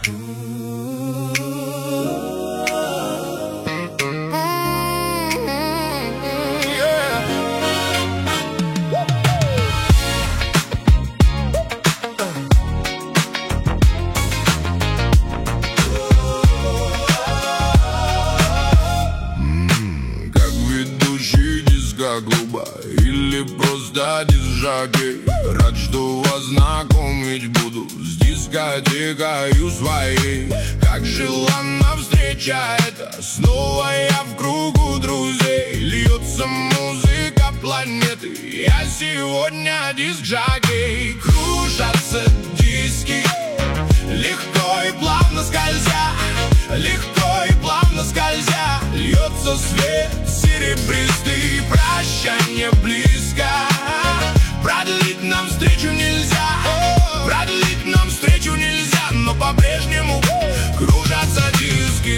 Клуба или просто диск-жокей. Рад, что вас знакомить буду с дискотекою своей. Как желанна встреча эта, снова я в кругу друзей. Льется музыка планеты, я сегодня диск-жокей. Кружатся диски, легко и плавно скользя, легко и плавно скользя. Льется свет серебристый, прощание близко. Продлить нам встречу нельзя, продлить нам встречу нельзя, но по-прежнему кружатся диски.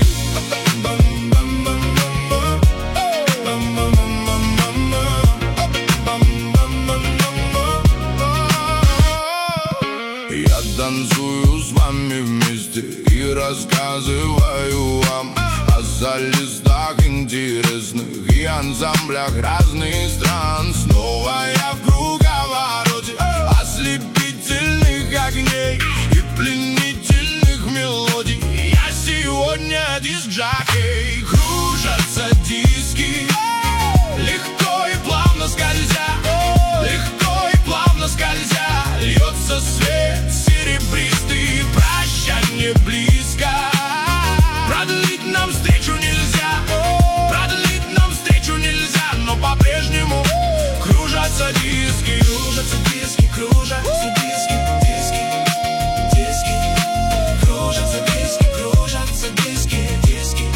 Я танцую с вами вместе и рассказываю вам о солистах интересных и ансамблях разных стран. Снова я в круговороте ослепительных огней и пленительных мелодий. Я сегодня диск-жокей. Кружатся диски, легко и плавно скользя, легко и плавно скользя. Льется свет серебристый, прощание близко. Продлить нам встречу нельзя, продлить нам встречу нельзя, но по-прежнему кружатся диски. Кружатся диски, кружатся диски, диски, диски. Кружатся диски, кружатся диски, диски.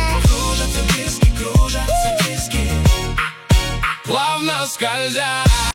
Кружатся диски, плавно скользя.